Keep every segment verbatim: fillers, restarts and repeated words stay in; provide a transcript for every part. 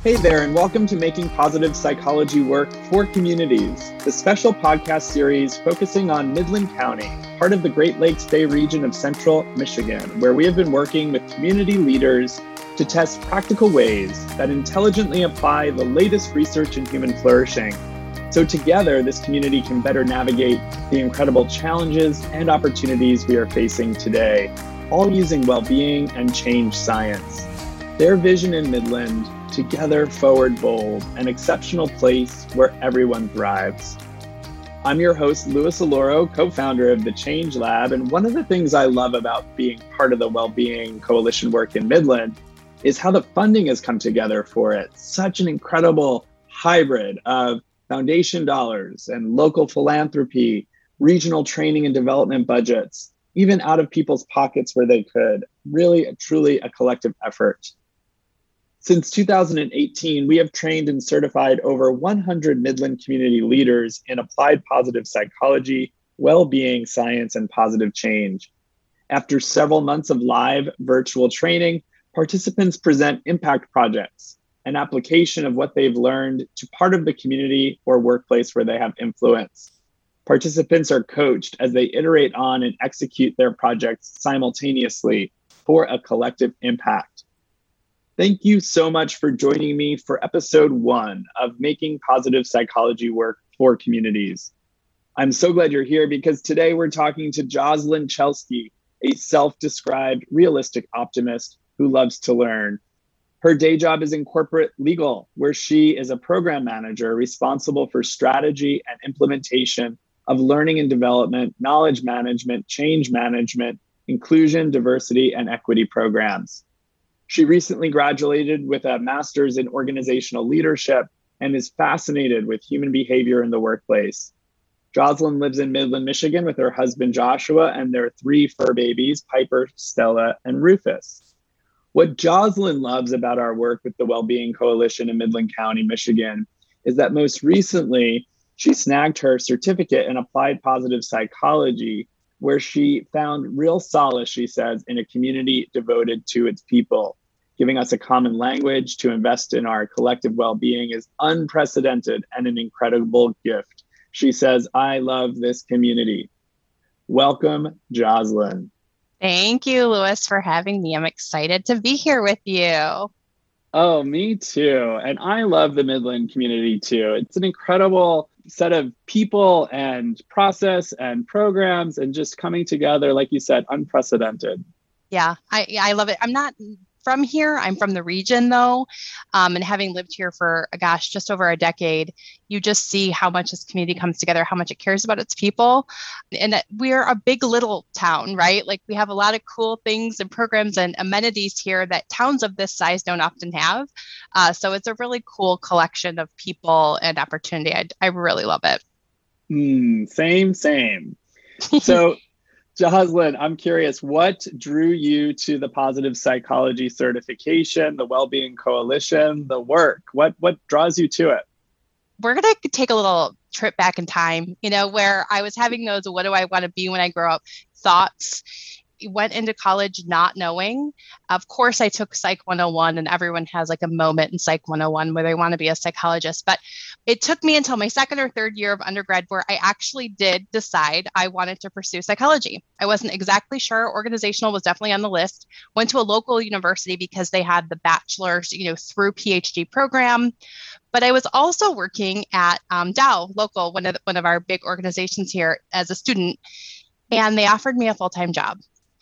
Hey there, and welcome to Making Positive Psychology Work for Communities, the special podcast series focusing on Midland County, part of the Great Lakes Bay region of Central Michigan, where we have been working with community leaders to test practical ways that intelligently apply the latest research in human flourishing. So together, this community can better navigate the incredible challenges and opportunities we are facing today, all using well-being and change science. Their vision in Midland: together forward bold, an exceptional place where everyone thrives. I'm your host, Louis Aloro, co-founder of the Change Lab, and one of the things I love about being part of the Wellbeing Coalition work in Midland is how the funding has come together for it. Such an incredible hybrid of foundation dollars and local philanthropy, regional training and development budgets, even out of people's pockets where they could. Really, truly a collective effort. Since two thousand eighteen, we have trained and certified over one hundred Midland community leaders in applied positive psychology, well-being science, and positive change. After several months of live virtual training, participants present impact projects, an application of what they've learned to part of the community or workplace where they have influence. Participants are coached as they iterate on and execute their projects simultaneously for a collective impact. Thank you so much for joining me for episode one of Making Positive Psychology Work for Communities. I'm so glad you're here because today we're talking to Jocelyn Chelsky, a self-described realistic optimist who loves to learn. Her day job is in corporate legal, where she is a program manager responsible for strategy and implementation of learning and development, knowledge management, change management, inclusion, diversity, and equity programs. She recently graduated with a master's in organizational leadership and is fascinated with human behavior in the workplace. Jocelyn lives in Midland, Michigan with her husband, Joshua, and their three fur babies, Piper, Stella, and Rufus. What Jocelyn loves about our work with the Wellbeing Coalition in Midland County, Michigan, is that most recently, she snagged her certificate in applied positive psychology, where she found real solace, she says, in a community devoted to its people. Giving us a common language to invest in our collective well-being is unprecedented and an incredible gift. She says, I love this community. Welcome, Jocelyn. Thank you, Louis, for having me. I'm excited to be here with you. Oh, me too. And I love the Midland community too. It's an incredible set of people and process and programs and just coming together, like you said, unprecedented. Yeah, I, I love it. I'm not from here. I'm from the region though. Um, and having lived here for, gosh, just over a decade, you just see how much this community comes together, how much it cares about its people. And that we're a big little town, right? Like we have a lot of cool things and programs and amenities here that towns of this size don't often have. Uh, so it's a really cool collection of people and opportunity. I, I really love it. Mm, same, same. So Jocelyn, I'm curious, what drew you to the positive psychology certification, the Wellbeing Coalition, the work? What what draws you to it? We're going to take a little trip back in time, you know, where I was having those, what do I want to be when I grow up, thoughts. Went into college not knowing. Of course, I took Psych one oh one, and everyone has like a moment in Psych one oh one where they want to be a psychologist. But it took me until my second or third year of undergrad where I actually did decide I wanted to pursue psychology. I wasn't exactly sure. Organizational was definitely on the list. Went to a local university because they had the bachelor's, you know, through PhD program. But I was also working at um, Dow, local, one of the, one of our big organizations here as a student, and they offered me a full-time job.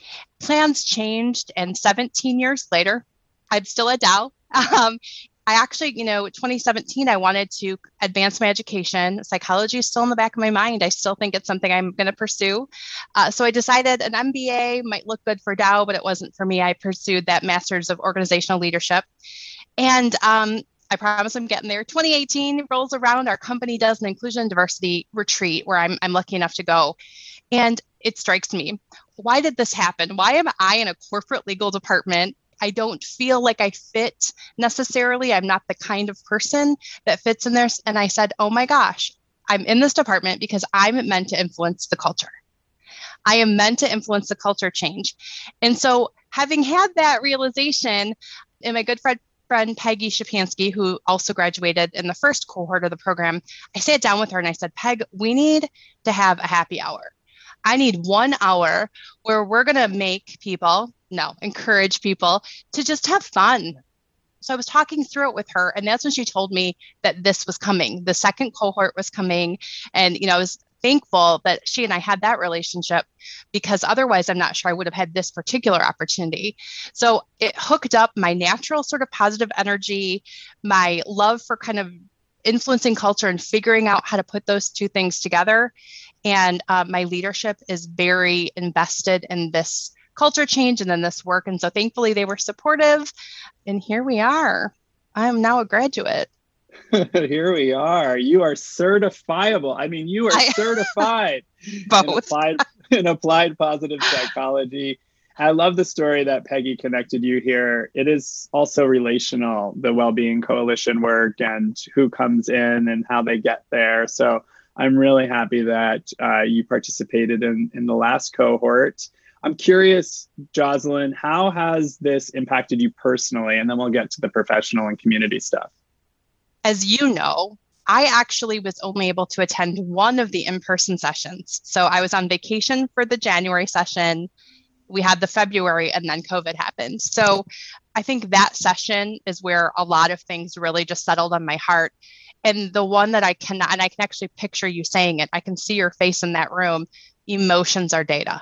Plans changed, and seventeen years later, I'm still at Dow. Um, I actually, you know, twenty seventeen, I wanted to advance my education. Psychology is still in the back of my mind. I still think it's something I'm going to pursue. Uh, so I decided an M B A might look good for Dow, but it wasn't for me. I pursued that Master's of Organizational Leadership. And um, I promise I'm getting there. twenty eighteen rolls around. Our company does an inclusion and diversity retreat where I'm, I'm lucky enough to go. And it strikes me, why did this happen? Why am I in a corporate legal department? I don't feel like I fit necessarily. I'm not the kind of person that fits in there. And I said, oh my gosh, I'm in this department because I'm meant to influence the culture. I am meant to influence the culture change. And so having had that realization, and my good friend friend, Peggy Shapansky, who also graduated in the first cohort of the program, I sat down with her and I said, Peg, we need to have a happy hour. I need one hour where we're going to make people, no, encourage people to just have fun. So I was talking through it with her, and that's when she told me that this was coming. The second cohort was coming. And, you know, I was thankful that she and I had that relationship, because otherwise I'm not sure I would have had this particular opportunity. So it hooked up my natural sort of positive energy, my love for kind of influencing culture and figuring out how to put those two things together. And uh, my leadership is very invested in this culture change and then this work. And so thankfully they were supportive. And here we are. I'm now a graduate. Here we are. You are certifiable. I mean, you are I, certified both. In, applied, in applied positive psychology. I love the story that Peggy connected you here. It is also relational, the Wellbeing Coalition work and who comes in and how they get there. So I'm really happy that uh, you participated in, in the last cohort. I'm curious, Jocelyn, how has this impacted you personally? And then we'll get to the professional and community stuff. As you know, I actually was only able to attend one of the in-person sessions. So I was on vacation for the January session. We had the February, and then COVID happened. So I think that session is where a lot of things really just settled on my heart. And the one that I cannot, and I can actually picture you saying it, I can see your face in that room, emotions are data.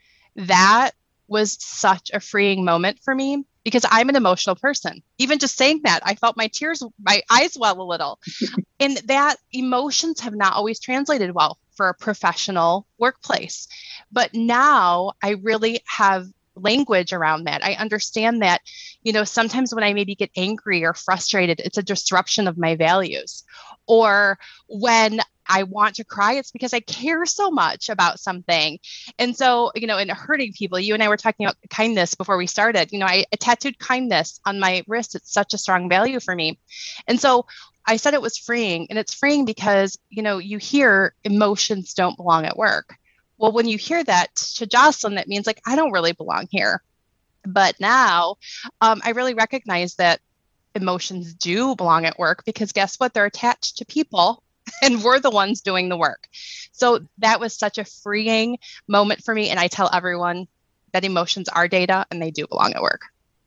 That was such a freeing moment for me, because I'm an emotional person. Even just saying that, I felt my tears, my eyes well a little. And that emotions have not always translated well for a professional workplace. But now I really have language around that. I understand that, you know, sometimes when I maybe get angry or frustrated, it's a disruption of my values. Or when I want to cry, it's because I care so much about something. And so, you know, in hurting people, you and I were talking about kindness before we started. You know, I, I tattooed kindness on my wrist. It's such a strong value for me. And so I said it was freeing, and it's freeing because, you know, you hear emotions don't belong at work. Well, when you hear that to Jocelyn, that means like, I don't really belong here. But now um, I really recognize that emotions do belong at work, because guess what? They're attached to people and we're the ones doing the work. So that was such a freeing moment for me. And I tell everyone that emotions are data and they do belong at work.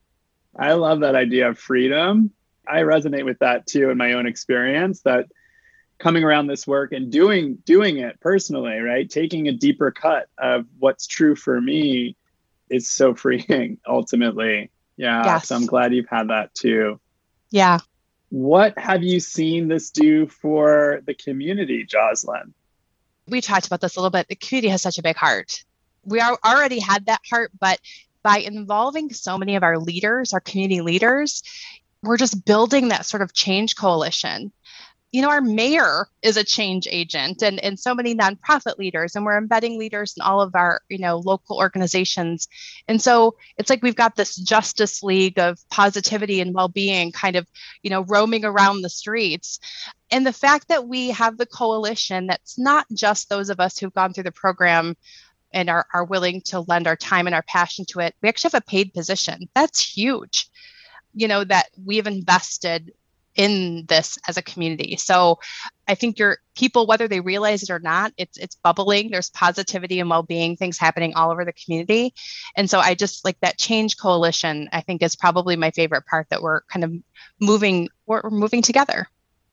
I love that idea of freedom. I resonate with that too in my own experience, that coming around this work and doing doing it personally, right? Taking a deeper cut of what's true for me is so freeing ultimately. Yeah. Yes. So I'm glad you've had that too. Yeah. What have you seen this do for the community, Jocelyn? We talked about this a little bit. The community has such a big heart. We are, already had that heart, but by involving so many of our leaders, our community leaders, we're just building that sort of change coalition. You know, our mayor is a change agent, and, and so many nonprofit leaders, and we're embedding leaders in all of our, you know, local organizations. And so it's like we've got this Justice League of positivity and well-being kind of, you know, roaming around the streets. And the fact that we have the coalition, that's not just those of us who've gone through the program and are, are willing to lend our time and our passion to it. We actually have a paid position. That's huge, you know, that we've invested in this as a community. So I think your people, whether they realize it or not, it's it's bubbling. There's positivity and well-being, things happening all over the community. And so I just like that change coalition, I think is probably my favorite part, that we're kind of moving, we're, we're moving together.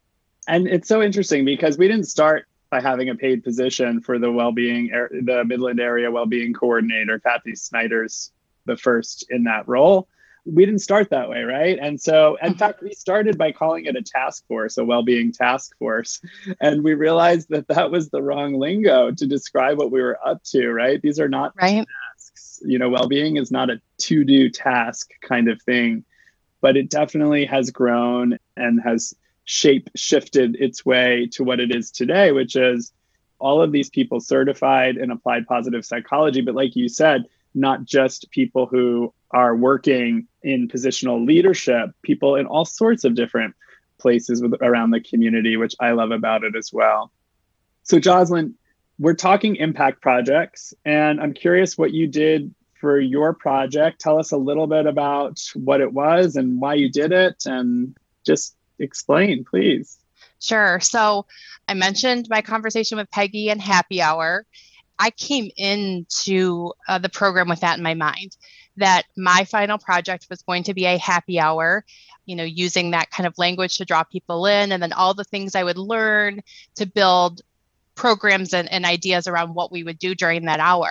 And it's so interesting because we didn't start by having a paid position for the well-being, the Midland Area Well-being Coordinator. Kathy Snyder's the first in that role. We didn't start that way, right? And so, in fact, we started by calling it a task force, a well-being task force. And we realized that that was the wrong lingo to describe what we were up to, right? These are not right. tasks. You know, well-being is not a to-do task kind of thing, but it definitely has grown and has shape shifted its way to what it is today, which is all of these people certified in applied positive psychology. But like you said, not just people who are working in positional leadership, people in all sorts of different places with, around the community, which I love about it as well. So Jocelyn, we're talking impact projects, and I'm curious what you did for your project. Tell us a little bit about what it was and why you did it, and just explain, please. Sure. So I mentioned my conversation with Peggy and happy hour. I came into uh, the program with that in my mind, that my final project was going to be a happy hour, you know, using that kind of language to draw people in, and then all the things I would learn to build programs and, and ideas around what we would do during that hour.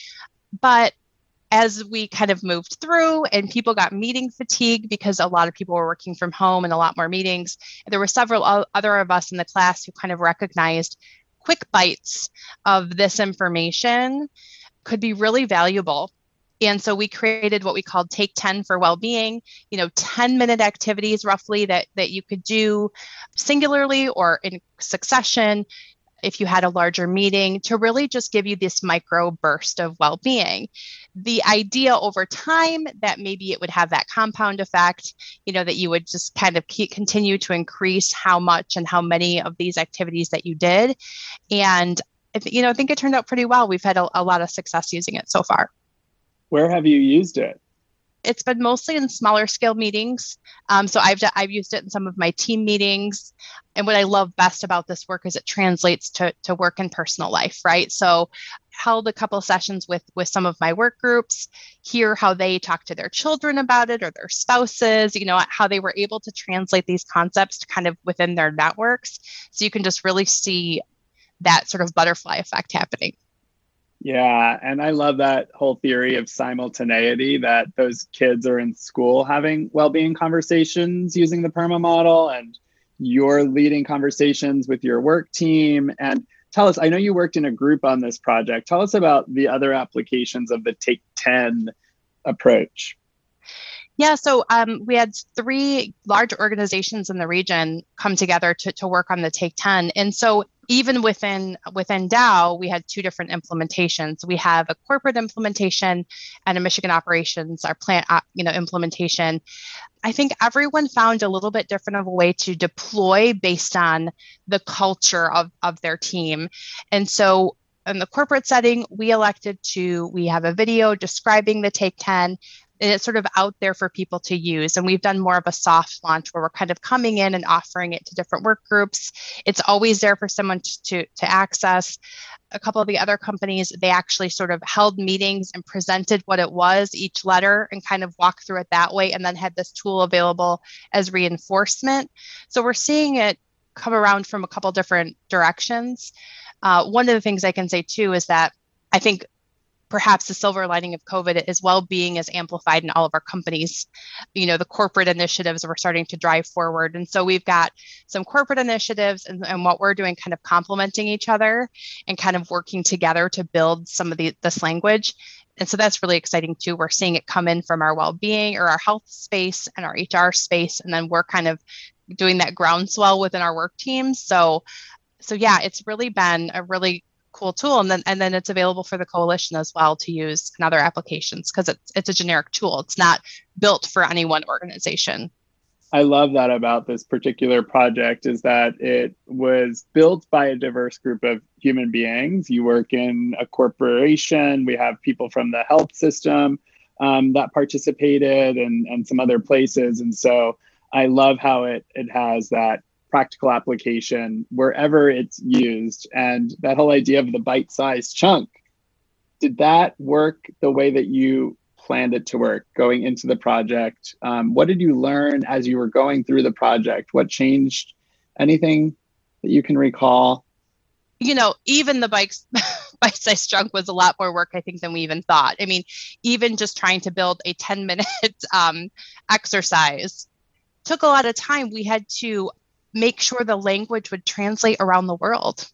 But as we kind of moved through and people got meeting fatigue because a lot of people were working from home and a lot more meetings, there were several other of us in the class who kind of recognized quick bites of this information could be really valuable. And so we created what we called Take ten for Wellbeing, you know, ten minute activities roughly that, that you could do singularly or in succession if you had a larger meeting, to really just give you this micro burst of well-being. The idea over time that maybe it would have that compound effect, you know, that you would just kind of keep, continue to increase how much and how many of these activities that you did. And, you know, I think it turned out pretty well. We've had a, a lot of success using it so far. Where have you used it? It's been mostly in smaller scale meetings. Um, so I've I've used it in some of my team meetings. And what I love best about this work is it translates to, to work and personal life, right? So held a couple sessions with, with some of my work groups, hear how they talk to their children about it or their spouses, you know, how they were able to translate these concepts kind of within their networks. So you can just really see that sort of butterfly effect happening. Yeah. And I love that whole theory of simultaneity, that those kids are in school having well-being conversations using the PERMA model, and you're leading conversations with your work team. And tell us, I know you worked in a group on this project. Tell us about the other applications of the Take ten approach. Yeah, so um, we had three large organizations in the region come together to, to work on the Take ten. And so even within within Dow, we had two different implementations. We have a corporate implementation and a Michigan operations, our plant uh, you know, implementation. I think everyone found a little bit different of a way to deploy based on the culture of, of their team. And so in the corporate setting, we elected to, we have a video describing the Take ten, and it's sort of out there for people to use. And we've done more of a soft launch where we're kind of coming in and offering it to different work groups. It's always there for someone to, to, to access. A couple of the other companies, they actually sort of held meetings and presented what it was, each letter, and kind of walked through it that way, and then had this tool available as reinforcement. So we're seeing it come around from a couple different directions. Uh, one of the things I can say too is that I think perhaps the silver lining of COVID is well-being is amplified in all of our companies. You know, the corporate initiatives we're starting to drive forward. And so we've got some corporate initiatives and, and what we're doing kind of complementing each other and kind of working together to build some of the, this language. And so that's really exciting too. We're seeing it come in from our well-being or our health space and our H R space. And then we're kind of doing that groundswell within our work teams. So, so yeah, it's really been a really cool tool. And then and then it's available for the coalition as well to use in other applications, because it's it's a generic tool. It's not built for any one organization. I love that about this particular project, is that it was built by a diverse group of human beings. You work in a corporation. We have people from the health system um, that participated, and, and some other places. And so I love how it it has that practical application wherever it's used. And that whole idea of the bite-sized chunk, did that work the way that you planned it to work going into the project? Um, what did you learn as you were going through the project? What changed? Anything that you can recall? You know, even the bikes, bite-sized chunk was a lot more work, I think, than we even thought. I mean, even just trying to build a ten minute um, exercise took a lot of time. We had to make sure the language would translate around the world.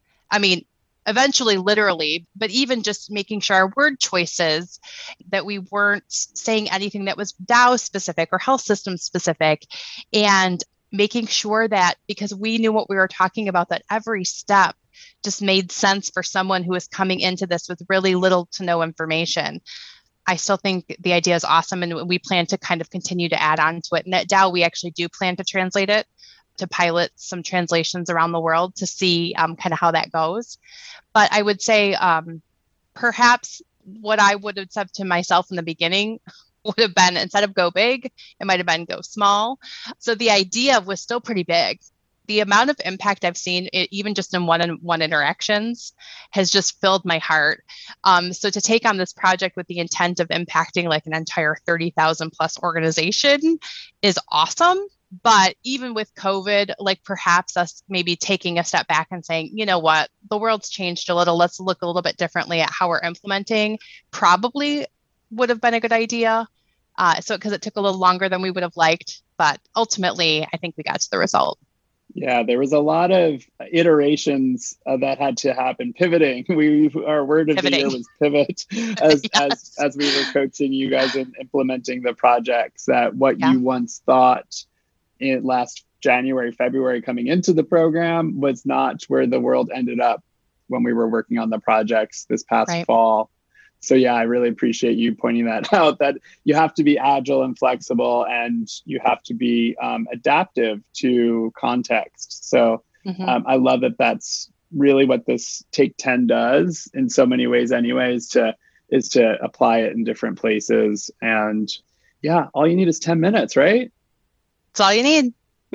I mean, eventually, literally, but even just making sure our word choices, that we weren't saying anything that was Dow specific or health system specific, and making sure that, because we knew what we were talking about, that every step just made sense for someone who is coming into this with really little to no information. I still think the idea is awesome, and we plan to kind of continue to add on to it. And at Dow, we actually do plan to translate it, to pilot some translations around the world to see um, kind of how that goes. But I would say um, perhaps what I would have said to myself in the beginning would have been, instead of go big, it might have been go small. So the idea was still pretty big. The amount of impact I've seen, it, even just in one-on-one interactions, has just filled my heart. Um, so to take on this project with the intent of impacting like an entire thirty thousand plus organization is awesome. But even with COVID, like perhaps us maybe taking a step back and saying, you know what, the world's changed a little. Let's look a little bit differently at how we're implementing, probably would have been a good idea. Uh, so because it took a little longer than we would have liked, but ultimately, I think we got to the result. Yeah, there was a lot of iterations uh, that had to happen. Pivoting, we our word of Pivoting. the year was pivot, as Yes. as as we were coaching you guys in implementing the projects. That what Yeah. you once thought in last January, February, coming into the program was not where the world ended up when we were working on the projects this past Right. fall. So yeah, I really appreciate you pointing that out, that you have to be agile and flexible, and you have to be um, adaptive to context. So Mm-hmm. um, I love that that's really what this Take ten does in so many ways anyways, to is to apply it in different places. And yeah, all you need is ten minutes, right? That's all you need.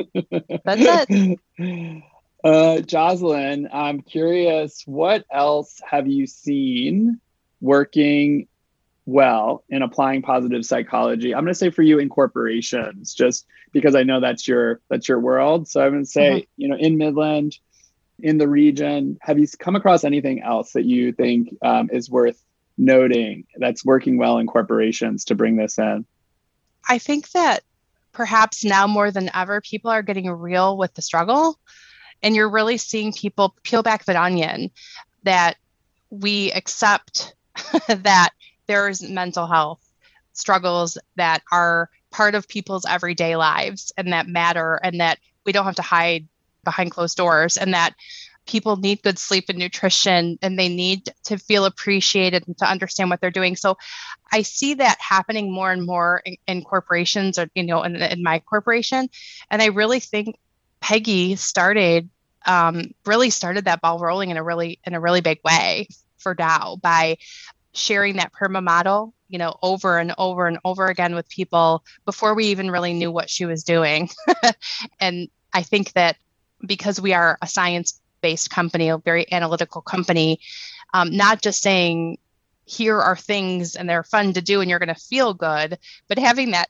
That's it. Uh, Jocelyn, I'm curious, what else have you seen working well in applying positive psychology? I'm going to say for you in corporations, just because I know that's your that's your world. So I'm going to say, mm-hmm. you know, in Midland, in the region, have you come across anything else that you think um, is worth noting that's working well in corporations to bring this in? I think that perhaps now more than ever, people are getting real with the struggle, and you're really seeing people peel back the onion, that we accept that there's mental health struggles that are part of people's everyday lives and that matter, and that we don't have to hide behind closed doors, and that people need good sleep and nutrition, and they need to feel appreciated and to understand what they're doing. So I see that happening more and more in, in corporations, or, you know, in, in my corporation. And I really think Peggy started, um, really started that ball rolling in a really, in a really big way for Dow by sharing that PERMA model, you know, over and over and over again with people before we even really knew what she was doing. And I think that because we are a science-based company, a very analytical company, um, not just saying, here are things and they're fun to do and you're going to feel good, but having that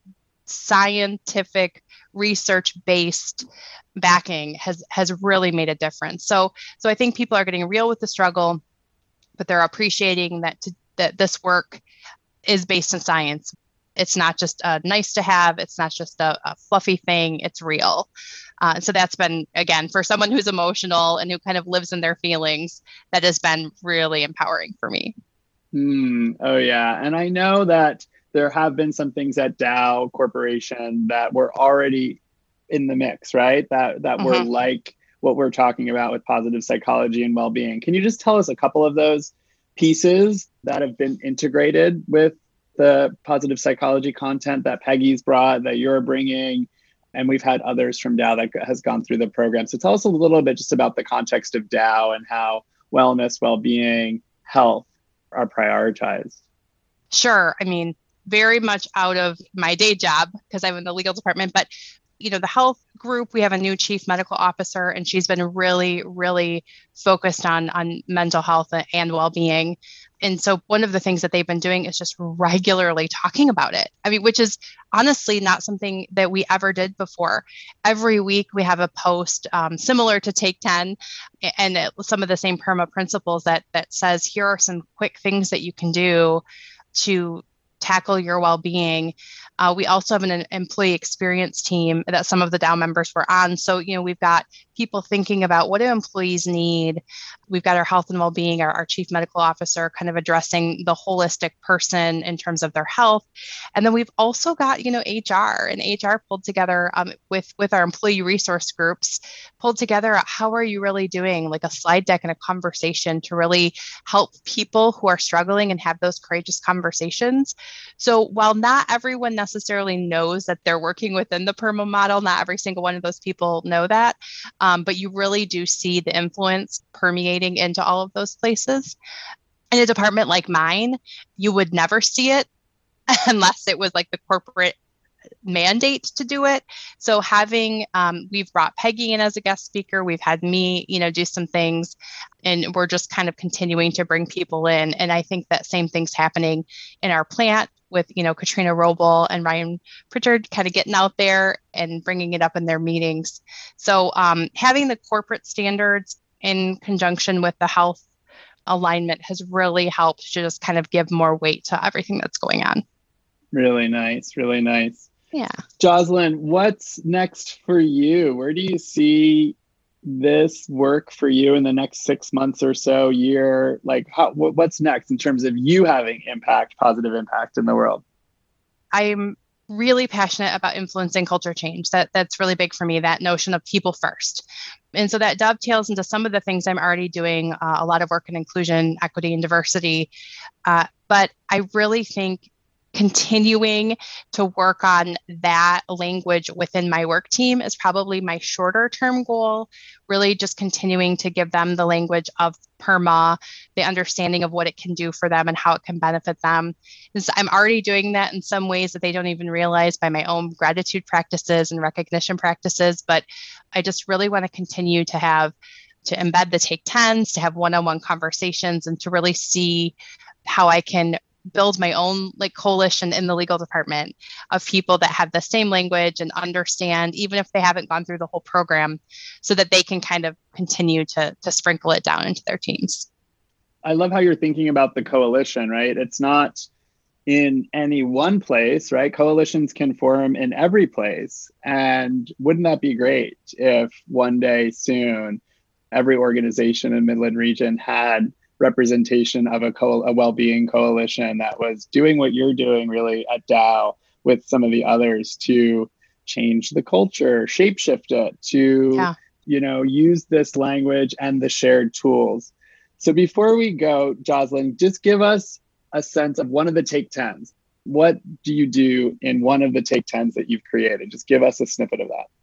scientific research-based backing has has really made a difference. So, so I think people are getting real with the struggle, but they're appreciating that to, that this work is based in science. It's not just a nice to have. It's not just a, a fluffy thing. It's real. Uh, so that's been, again, for someone who's emotional and who kind of lives in their feelings, that has been really empowering for me. Mm, oh, yeah. And I know that there have been some things at Dow Corporation that were already in the mix, right? That that mm-hmm. were like what we're talking about with positive psychology and well-being. Can you just tell us a couple of those pieces that have been integrated with the positive psychology content that Peggy's brought, that you're bringing, and we've had others from Dow that has gone through the program. So tell us a little bit just about the context of Dow and how wellness, well-being, health are prioritized. Sure. I mean, very much out of my day job because I'm in the legal department, but you know, the health group, we have a new chief medical officer, and she's been really, really focused on, on mental health and well-being. And so one of the things that they've been doing is just regularly talking about it. I mean, which is honestly not something that we ever did before. Every week we have a post um, similar to Take ten, and it, some of the same PERMA principles that that says, here are some quick things that you can do to tackle your well-being. Uh, we also have an employee experience team that some of the Dow members were on. So, you know, we've got people thinking about what do employees need. We've got our health and well-being, our, our chief medical officer kind of addressing the holistic person in terms of their health. And then we've also got, you know, H R, and H R pulled together um, with, with our employee resource groups, pulled together, how are you really doing, like a slide deck and a conversation to really help people who are struggling and have those courageous conversations. So while not everyone necessarily knows that they're working within the PERMA model, not every single one of those people know that, um, but you really do see the influence permeating into all of those places. In a department like mine, you would never see it unless it was like the corporate mandate to do it. So having, um, we've brought Peggy in as a guest speaker. We've had me, you know, do some things, and we're just kind of continuing to bring people in. And I think that same thing's happening in our plant with, you know, Katrina Roble and Ryan Pritchard kind of getting out there and bringing it up in their meetings. So um, having the corporate standards in conjunction with the health alignment has really helped to just kind of give more weight to everything that's going on. Really nice. Really nice. Yeah. Jocelyn, what's next for you? Where do you see this work for you in the next six months or so, year? Like, how, what's next in terms of you having impact, positive impact in the world? I'm really passionate about influencing culture change. That that's really big for me, that notion of people first. And so that dovetails into some of the things I'm already doing, uh, a lot of work in inclusion, equity, and diversity. Uh, but I really think continuing to work on that language within my work team is probably my shorter term goal, really just continuing to give them the language of PERMA, the understanding of what it can do for them and how it can benefit them. So I'm already doing that in some ways that they don't even realize by my own gratitude practices and recognition practices. But I just really want to continue to have, to embed the take tens, to have one-on-one conversations, and to really see how I can build my own like coalition in the legal department of people that have the same language and understand, even if they haven't gone through the whole program, so that they can kind of continue to, to sprinkle it down into their teams. I love how you're thinking about the coalition, right? It's not in any one place, right? Coalitions can form in every place. And wouldn't that be great if one day soon, every organization in Midland region had representation of a, co- a well-being coalition that was doing what you're doing really at Dow with some of the others to change the culture, shapeshift it, to yeah. you know, use this language and the shared tools. So before we go, Jocelyn, just give us a sense of one of the take tens. What do you do in one of the take tens that you've created? Just give us a snippet of that.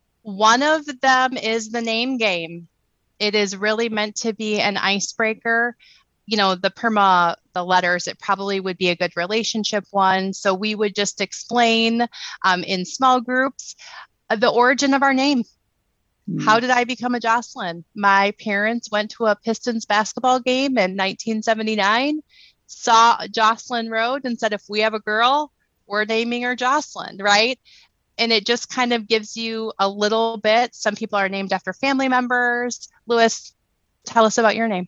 One of them is the name game. It is really meant to be an icebreaker. You know, the PERMA, the letters, it probably would be a good relationship one. So we would just explain um, in small groups uh, the origin of our name. Mm. How did I become a Jocelyn? My parents went to a Pistons basketball game in nineteen seventy-nine, saw Jocelyn Road and said, if we have a girl, we're naming her Jocelyn, right? And it just kind of gives you a little bit. Some people are named after family members. Louis, tell us about your name.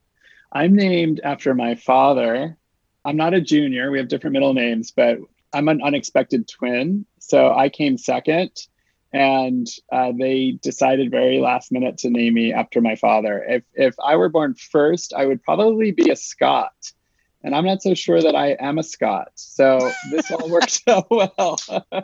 I'm named after my father. I'm not a junior. We have different middle names, but I'm an unexpected twin. So I came second, and uh, they decided very last minute to name me after my father. If if I were born first, I would probably be a Scot. And I'm not so sure that I am a Scot. So this all works out well.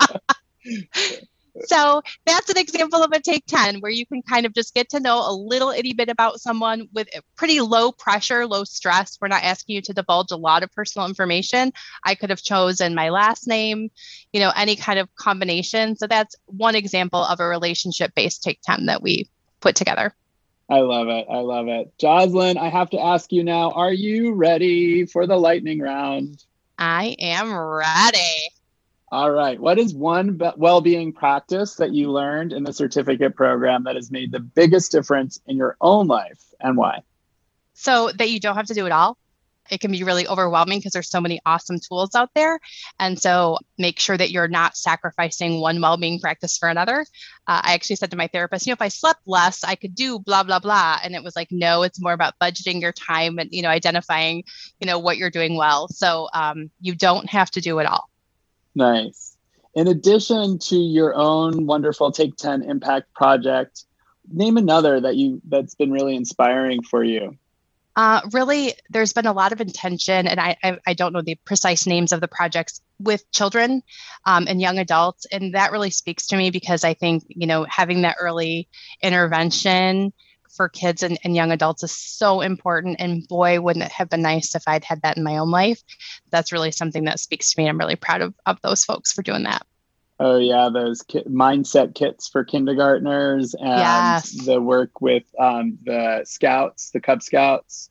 So that's an example of a take ten where you can kind of just get to know a little itty bit about someone with pretty low pressure, low stress. We're not asking you to divulge a lot of personal information. I could have chosen my last name, you know, any kind of combination. So that's one example of a relationship-based take ten that we put together. I love it. I love it. Jocelyn, I have to ask you now, are you ready for the lightning round? I am ready. All right. What is one well-being practice that you learned in the certificate program that has made the biggest difference in your own life, and why? So that you don't have to do it all. It can be really overwhelming because there's so many awesome tools out there. And so make sure that you're not sacrificing one well-being practice for another. Uh, I actually said to my therapist, you know, if I slept less, I could do blah, blah, blah. And it was like, no, it's more about budgeting your time and, you know, identifying, you know, what you're doing well. So um, you don't have to do it all. Nice. In addition to your own wonderful Take ten impact project, name another that you that's been really inspiring for you. Uh, really, there's been a lot of intention, and I, I, I don't know the precise names of the projects, with children um, and young adults. And that really speaks to me because I think, you know, having that early intervention for kids and, and young adults is so important. And boy, wouldn't it have been nice if I'd had that in my own life. That's really something that speaks to me. I'm really proud of, of those folks for doing that. Oh, yeah. Those ki- mindset kits for kindergartners and yes. the work with um, the Scouts, the Cub Scouts,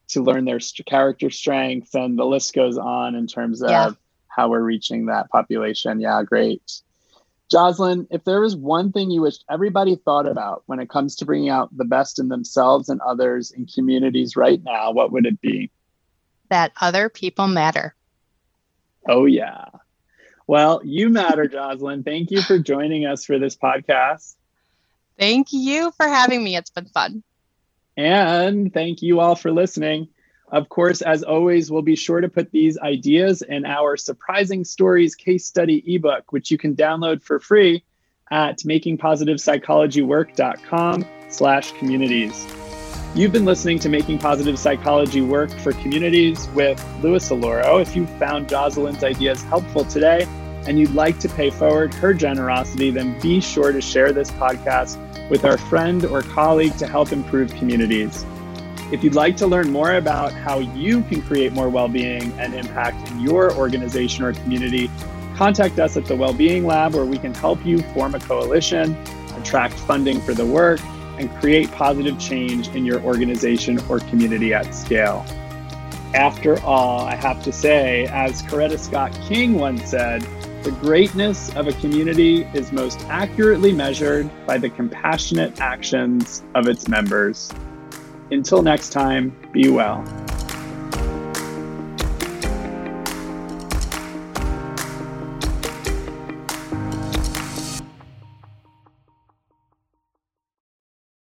to learn their st- character strength, and the list goes on in terms of Yeah. how we're reaching that population. Yeah, great. Jocelyn, if there was one thing you wished everybody thought about when it comes to bringing out the best in themselves and others in communities right now, what would it be? That other people matter. Oh, yeah. Well, you matter, Jocelyn. Thank you for joining us for this podcast. Thank you for having me. It's been fun. And thank you all for listening. Of course, as always, we'll be sure to put these ideas in our Surprising Stories case study ebook, which you can download for free at making positive psychology work dot com slash communities. You've been listening to Making Positive Psychology Work for Communities with Louis Aloro. If you found Jocelyn's ideas helpful today and you'd like to pay forward her generosity, then be sure to share this podcast with our friend or colleague to help improve communities. If you'd like to learn more about how you can create more well-being and impact in your organization or community, contact us at the Wellbeing Lab, where we can help you form a coalition, attract funding for the work, and create positive change in your organization or community at scale. After all, I have to say, as Coretta Scott King once said, the greatness of a community is most accurately measured by the compassionate actions of its members. Until next time, be well.